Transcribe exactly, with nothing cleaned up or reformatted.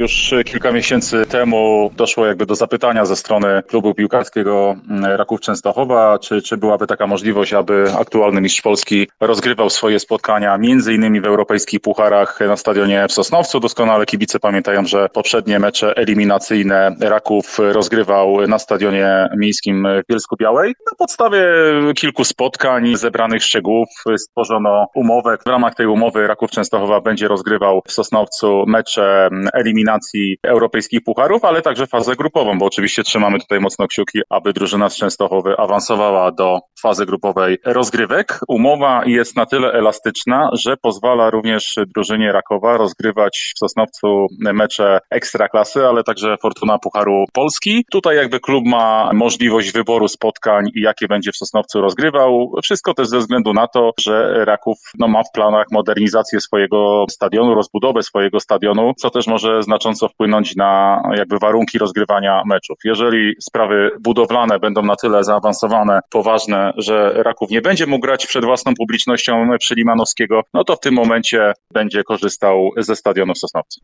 Już kilka miesięcy temu doszło jakby do zapytania ze strony klubu piłkarskiego Raków Częstochowa, czy, czy byłaby taka możliwość, aby aktualny mistrz Polski rozgrywał swoje spotkania między innymi w europejskich pucharach na stadionie w Sosnowcu. Doskonale kibice pamiętają, że poprzednie mecze eliminacyjne Raków rozgrywał na stadionie miejskim w Bielsku-Białej. Na podstawie kilku spotkań, zebranych szczegółów stworzono umowę. W ramach tej umowy Raków Częstochowa będzie rozgrywał w Sosnowcu mecze eliminacji europejskich pucharów, ale także fazę grupową, bo oczywiście trzymamy tutaj mocno kciuki, aby drużyna z Częstochowy awansowała do fazy grupowej rozgrywek. Umowa jest na tyle elastyczna, że pozwala również drużynie Rakowa rozgrywać w Sosnowcu mecze ekstraklasy, ale także Fortuna Pucharu Polski. Tutaj jakby klub ma możliwość wyboru spotkań i jakie będzie w Sosnowcu rozgrywał. Wszystko też ze względu na to, że Raków no, ma w planach modernizację swojego stadionu, rozbudowę swojego stadionu, co też może znacząco wpłynąć na jakby warunki rozgrywania meczów. Jeżeli sprawy budowlane będą na tyle zaawansowane, poważne, że Raków nie będzie mógł grać przed własną publicznością przy Limanowskiego, no to w tym momencie będzie korzystał ze stadionu w Sosnowcu.